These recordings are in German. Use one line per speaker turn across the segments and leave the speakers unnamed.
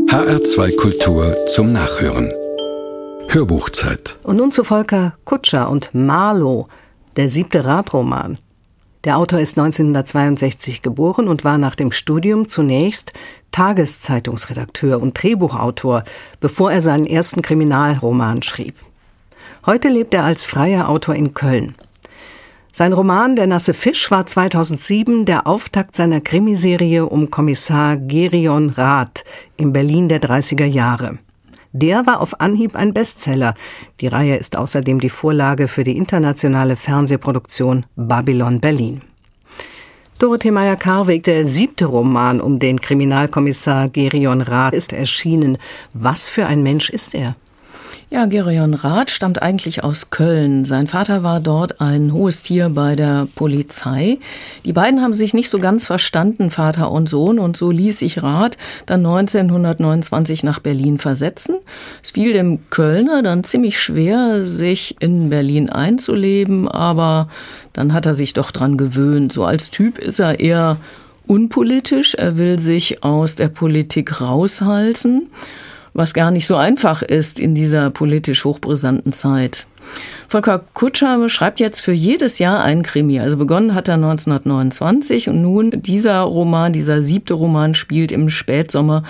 HR2 Kultur zum Nachhören. Hörbuchzeit.
Und nun zu Volker Kutscher und Marlow, der 7. Radroman. Der Autor ist 1962 geboren und war nach dem Studium zunächst Tageszeitungsredakteur und Drehbuchautor, bevor er seinen ersten Kriminalroman schrieb. Heute lebt er als freier Autor in Köln. Sein Roman »Der nasse Fisch« war 2007 der Auftakt seiner Krimiserie um Kommissar Gerion Rath im Berlin der 30er Jahre. Der war auf Anhieb ein Bestseller. Die Reihe ist außerdem die Vorlage für die internationale Fernsehproduktion Babylon Berlin. Dorothee Meyer-Karweg, der 7. Roman um den Kriminalkommissar Gerion Rath, ist erschienen. Was für ein Mensch ist er?
Ja, Gerion Rath stammt eigentlich aus Köln. Sein Vater war dort ein hohes Tier bei der Polizei. Die beiden haben sich nicht so ganz verstanden, Vater und Sohn, und so ließ sich Rath dann 1929 nach Berlin versetzen. Es fiel dem Kölner dann ziemlich schwer, sich in Berlin einzuleben, aber dann hat er sich doch dran gewöhnt. So als Typ ist er eher unpolitisch. Er will sich aus der Politik raushalten, was gar nicht so einfach ist in dieser politisch hochbrisanten Zeit. Volker Kutscher schreibt jetzt für jedes Jahr einen Krimi. Also begonnen hat er 1929 und nun dieser 7. Roman spielt im Spätsommer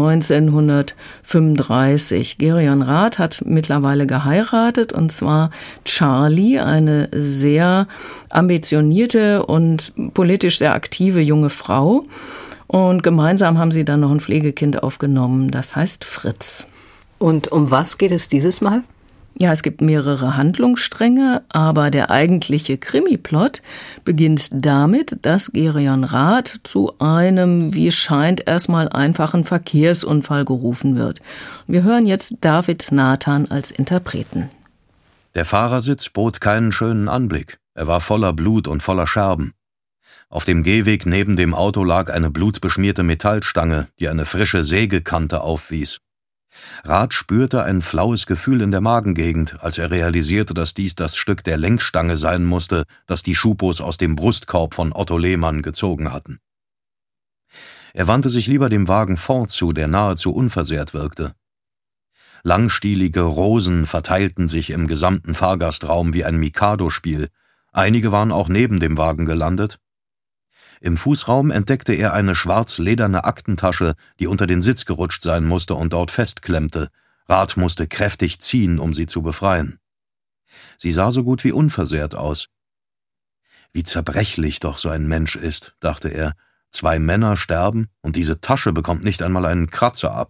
1935. Gerion Rath hat mittlerweile geheiratet, und zwar Charlie, eine sehr ambitionierte und politisch sehr aktive junge Frau. Und gemeinsam haben sie dann noch ein Pflegekind aufgenommen, das heißt Fritz.
Und um was geht es dieses Mal?
Ja, es gibt mehrere Handlungsstränge, aber der eigentliche Krimiplot beginnt damit, dass Gerion Rath zu einem, wie es scheint, erstmal einfachen Verkehrsunfall gerufen wird. Wir hören jetzt David Nathan als Interpreten.
Der Fahrersitz bot keinen schönen Anblick. Er war voller Blut und voller Scherben. Auf dem Gehweg neben dem Auto lag eine blutbeschmierte Metallstange, die eine frische Sägekante aufwies. Rath spürte ein flaues Gefühl in der Magengegend, als er realisierte, dass dies das Stück der Lenkstange sein musste, das die Schupos aus dem Brustkorb von Otto Lehmann gezogen hatten. Er wandte sich lieber dem Wagen Ford zu, der nahezu unversehrt wirkte. Langstielige Rosen verteilten sich im gesamten Fahrgastraum wie ein Mikado-Spiel. Einige waren auch neben dem Wagen gelandet. Im Fußraum entdeckte er eine schwarz-lederne Aktentasche, die unter den Sitz gerutscht sein musste und dort festklemmte. Rath musste kräftig ziehen, um sie zu befreien. Sie sah so gut wie unversehrt aus. Wie zerbrechlich doch so ein Mensch ist, dachte er. 2 Männer sterben und diese Tasche bekommt nicht einmal einen Kratzer ab.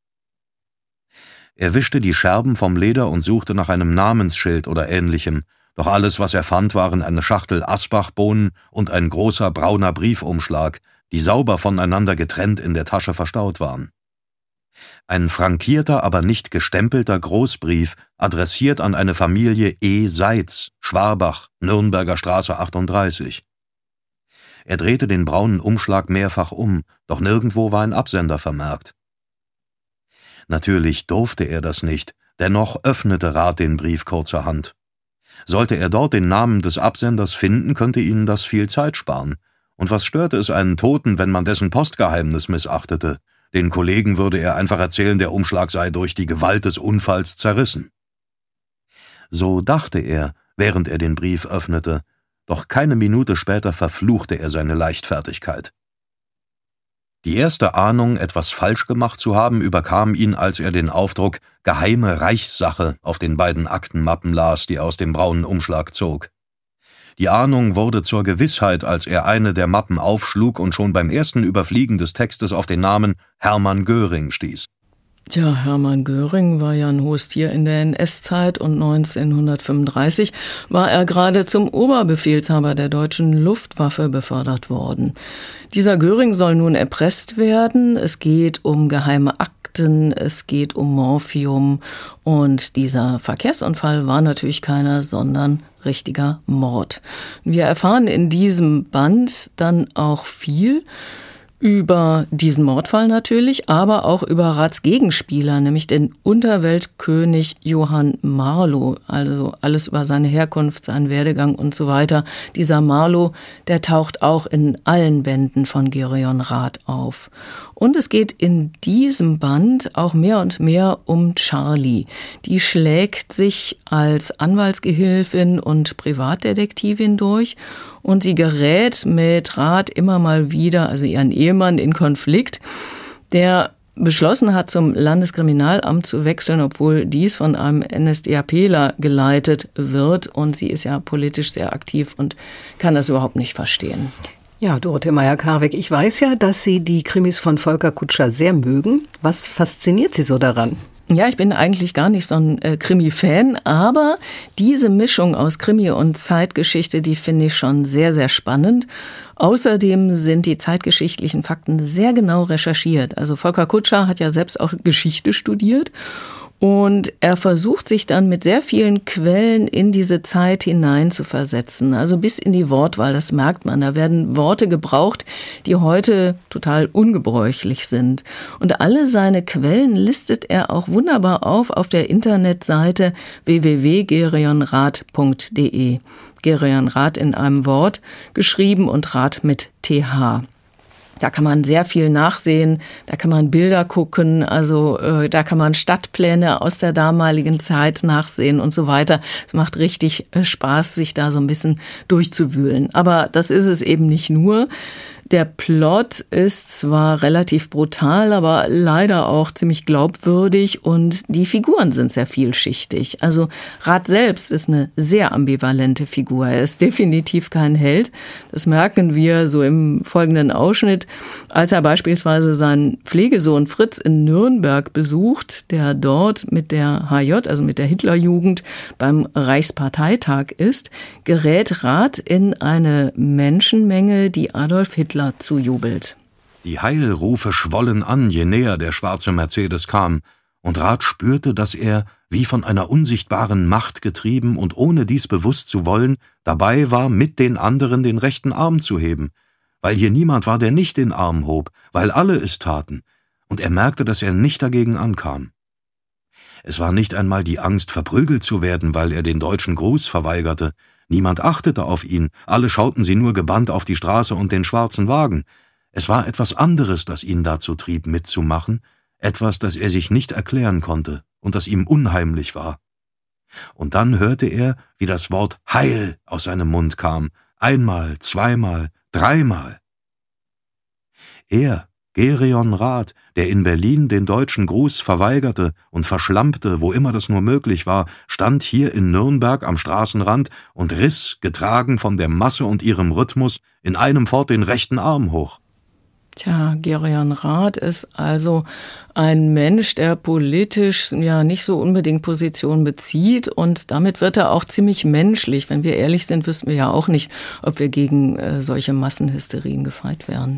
Er wischte die Scherben vom Leder und suchte nach einem Namensschild oder Ähnlichem. Doch alles, was er fand, waren eine Schachtel Asbachbohnen und ein großer brauner Briefumschlag, die sauber voneinander getrennt in der Tasche verstaut waren. Ein frankierter, aber nicht gestempelter Großbrief, adressiert an eine Familie E. Seitz, Schwarbach, Nürnberger Straße 38. Er drehte den braunen Umschlag mehrfach um, doch nirgendwo war ein Absender vermerkt. Natürlich durfte er das nicht, dennoch öffnete Rath den Brief kurzerhand. Sollte er dort den Namen des Absenders finden, könnte ihnen das viel Zeit sparen. Und was störte es einen Toten, wenn man dessen Postgeheimnis missachtete? Den Kollegen würde er einfach erzählen, der Umschlag sei durch die Gewalt des Unfalls zerrissen. So dachte er, während er den Brief öffnete, doch keine Minute später verfluchte er seine Leichtfertigkeit. Die erste Ahnung, etwas falsch gemacht zu haben, überkam ihn, als er den Aufdruck »Geheime Reichssache« auf den beiden Aktenmappen las, die er aus dem braunen Umschlag zog. Die Ahnung wurde zur Gewissheit, als er eine der Mappen aufschlug und schon beim ersten Überfliegen des Textes auf den Namen Hermann Göring stieß.
Tja, Hermann Göring war ja ein hohes Tier in der NS-Zeit und 1935 war er gerade zum Oberbefehlshaber der deutschen Luftwaffe befördert worden. Dieser Göring soll nun erpresst werden. Es geht um geheime Akten, es geht um Morphium und dieser Verkehrsunfall war natürlich keiner, sondern richtiger Mord. Wir erfahren in diesem Band dann auch viel über diesen Mordfall natürlich, aber auch über Raths Gegenspieler, nämlich den Unterweltkönig Johann Marlow, also alles über seine Herkunft, seinen Werdegang und so weiter. Dieser Marlow, der taucht auch in allen Bänden von Gereon Rath auf. Und es geht in diesem Band auch mehr und mehr um Charlie. Die schlägt sich als Anwaltsgehilfin und Privatdetektivin durch und sie gerät mit Rath immer mal wieder, also ihren Ehemann, in Konflikt, der beschlossen hat, zum Landeskriminalamt zu wechseln, obwohl dies von einem NSDAPler geleitet wird. Und sie ist ja politisch sehr aktiv und kann das überhaupt nicht verstehen.
Ja, Dorothee Meyer-Karweg, ich weiß ja, dass Sie die Krimis von Volker Kutscher sehr mögen. Was fasziniert Sie so daran?
Ja, ich bin eigentlich gar nicht so ein Krimi-Fan, aber diese Mischung aus Krimi und Zeitgeschichte, die finde ich schon sehr, sehr spannend. Außerdem sind die zeitgeschichtlichen Fakten sehr genau recherchiert. Also Volker Kutscher hat ja selbst auch Geschichte studiert. Und er versucht sich dann mit sehr vielen Quellen in diese Zeit hinein zu versetzen, also bis in die Wortwahl, das merkt man. Da werden Worte gebraucht, die heute total ungebräuchlich sind. Und alle seine Quellen listet er auch wunderbar auf der Internetseite www.gereonrath.de. Gereon Rath in einem Wort, geschrieben und Rath mit TH. Da kann man sehr viel nachsehen, da kann man Bilder gucken, also da kann man Stadtpläne aus der damaligen Zeit nachsehen und so weiter. Es macht richtig Spaß, sich da so ein bisschen durchzuwühlen. Aber das ist es eben nicht nur. Der Plot ist zwar relativ brutal, aber leider auch ziemlich glaubwürdig und die Figuren sind sehr vielschichtig. Also Rath selbst ist eine sehr ambivalente Figur. Er ist definitiv kein Held. Das merken wir so im folgenden Ausschnitt, als er beispielsweise seinen Pflegesohn Fritz in Nürnberg besucht, der dort mit der HJ, also mit der Hitlerjugend, beim Reichsparteitag ist, gerät Rath in eine Menschenmenge, die Adolf Hitler zujubelt.
Die Heilrufe schwollen an, je näher der schwarze Mercedes kam, und Rath spürte, dass er, wie von einer unsichtbaren Macht getrieben und ohne dies bewusst zu wollen, dabei war, mit den anderen den rechten Arm zu heben, weil hier niemand war, der nicht den Arm hob, weil alle es taten, und er merkte, dass er nicht dagegen ankam. Es war nicht einmal die Angst, verprügelt zu werden, weil er den deutschen Gruß verweigerte. Niemand achtete auf ihn, alle schauten sie nur gebannt auf die Straße und den schwarzen Wagen. Es war etwas anderes, das ihn dazu trieb, mitzumachen, etwas, das er sich nicht erklären konnte und das ihm unheimlich war. Und dann hörte er, wie das Wort Heil aus seinem Mund kam, einmal, zweimal, dreimal. Er, Gereon Rath, der in Berlin den deutschen Gruß verweigerte und verschlampte, wo immer das nur möglich war, stand hier in Nürnberg am Straßenrand und riss, getragen von der Masse und ihrem Rhythmus, in einem fort den rechten Arm hoch.
Tja, Gereon Rath ist also ein Mensch, der politisch ja nicht so unbedingt Position bezieht und damit wird er auch ziemlich menschlich. Wenn wir ehrlich sind, wüssten wir ja auch nicht, ob wir gegen solche Massenhysterien gefeit wären.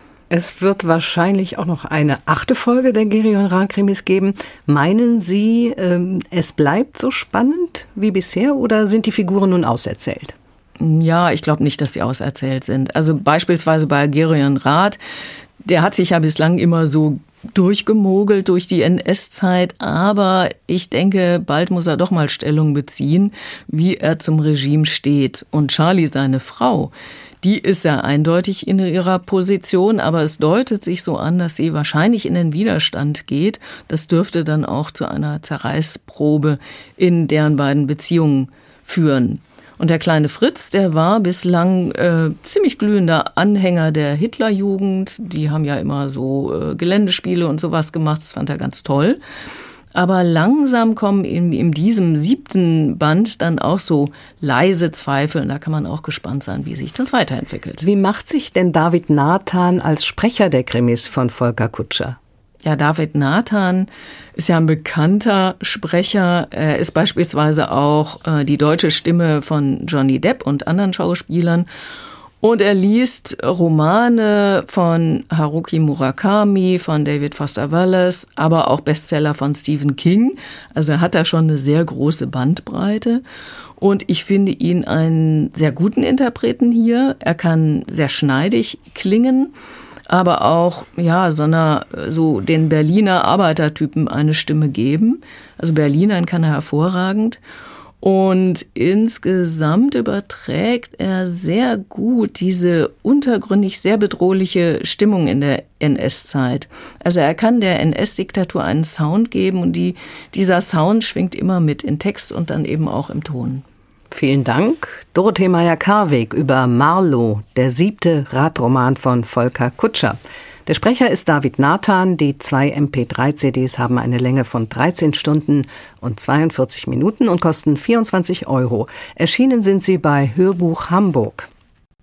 Es wird wahrscheinlich auch noch eine 8. Folge der Gereon Rath-Krimis geben. Meinen Sie, es bleibt so spannend wie bisher oder sind die Figuren nun auserzählt?
Ja, ich glaube nicht, dass sie auserzählt sind. Also beispielsweise bei Gereon Rath, der hat sich ja bislang immer so durchgemogelt durch die NS-Zeit, aber ich denke, bald muss er doch mal Stellung beziehen, wie er zum Regime steht. Und Charlie, seine Frau, die ist ja eindeutig in ihrer Position, aber es deutet sich so an, dass sie wahrscheinlich in den Widerstand geht. Das dürfte dann auch zu einer Zerreißprobe in deren beiden Beziehungen führen. Und der kleine Fritz, der war bislang ziemlich glühender Anhänger der Hitlerjugend. Die haben ja immer so Geländespiele und sowas gemacht. Das fand er ganz toll. Aber langsam kommen in diesem 7. Band dann auch so leise Zweifel. Und da kann man auch gespannt sein, wie sich das weiterentwickelt.
Wie macht sich denn David Nathan als Sprecher der Krimis von Volker Kutscher?
Ja, David Nathan ist ja ein bekannter Sprecher. Er ist beispielsweise auch die deutsche Stimme von Johnny Depp und anderen Schauspielern. Und er liest Romane von Haruki Murakami, von David Foster Wallace, aber auch Bestseller von Stephen King. Also er hat da schon eine sehr große Bandbreite. Und ich finde ihn einen sehr guten Interpreten hier. Er kann sehr schneidig klingen. aber auch so den Berliner Arbeitertypen eine Stimme geben. Also Berlinern kann er hervorragend. Und insgesamt überträgt er sehr gut diese untergründig sehr bedrohliche Stimmung in der NS-Zeit. Also er kann der NS-Diktatur einen Sound geben und dieser Sound schwingt immer mit in Text und dann eben auch im Ton.
Vielen Dank. Dorothee Meyer-Karweg über Marlow, der 7. Radroman von Volker Kutscher. Der Sprecher ist David Nathan. Die 2 MP3-CDs haben eine Länge von 13 Stunden und 42 Minuten und kosten 24 €. Erschienen sind sie bei Hörbuch Hamburg.